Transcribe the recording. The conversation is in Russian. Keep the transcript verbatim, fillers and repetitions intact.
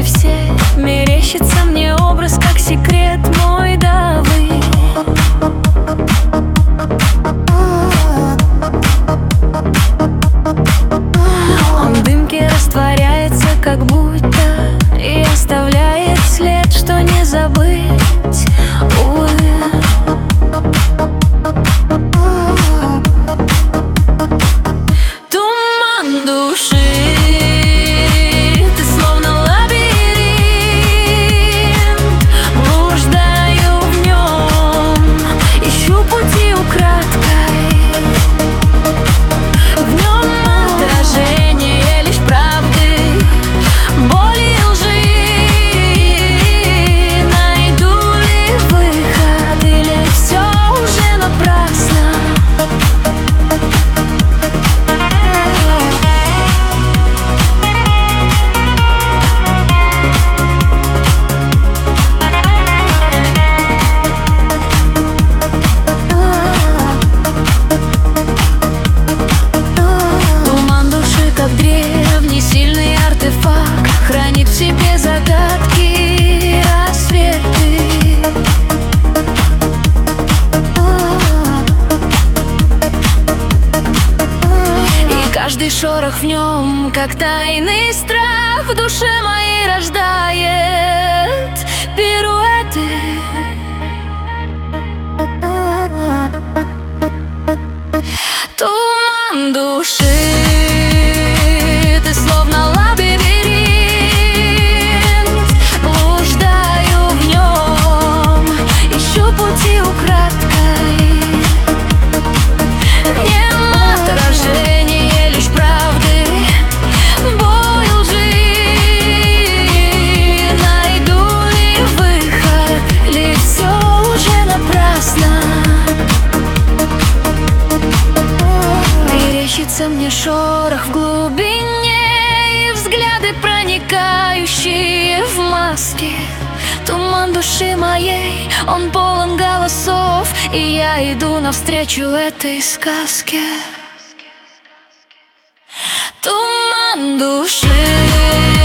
все. Мерещится мне образ, как секрет мой давы. Он в дымке растворяется, как будто, и оставляет след, что не забыть, увы. Туман души, ты словно лабиринт, блуждаю в нем, ищу пути украдкой. В нем отражение лишь правды, боли и лжи. Найду ли выход, или все уже напрасно? Древний сильный артефакт хранит в себе загадки, рассветы. И каждый шорох в нем, как тайный страх, в душе моей рождает пируэты. Туман души, ты словно лабиринт, блуждаю в нем, ищу пути украдкой. В нем отражение лишь правды, боль лжи. Найду ли выход, ли все уже напрасно? Мерещится мне шорох в глубине, и взгляды, проникающие в маски. Туман души моей, он полон голосов, и я иду навстречу этой сказке. Туман души.